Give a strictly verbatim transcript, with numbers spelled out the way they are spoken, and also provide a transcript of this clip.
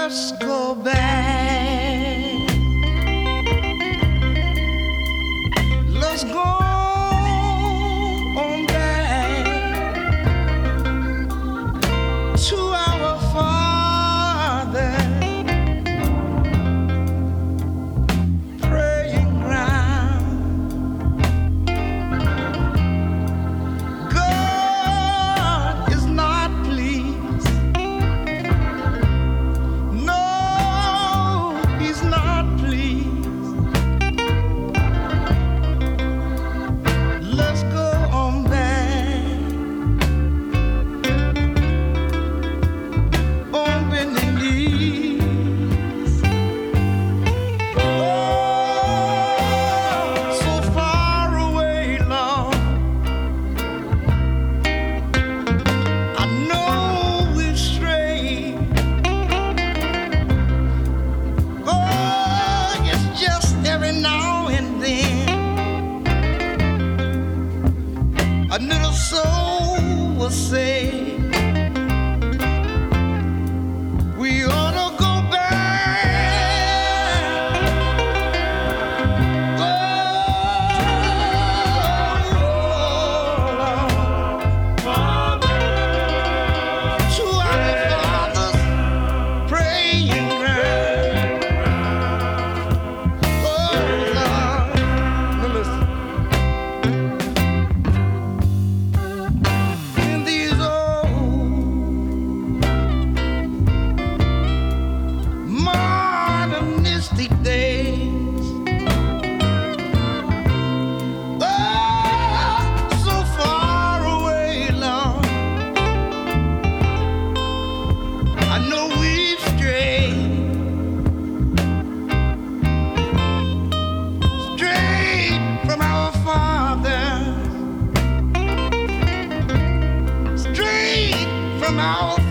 Let's go back. Let's go on back to our Father praying ground. God is not pleased. No, He's not pleased. Let's go on back on bending knees. Oh, so far away, Lord. I know we've strayed. Oh, it's just every now and then a little soul will say we ought to go back. Oh, to our Father's praying ground. Oh, Lord. Now listen. In these old modernistic days, oh, so far away, Lord, I know we've strayed, strayed from our Father, strayed from our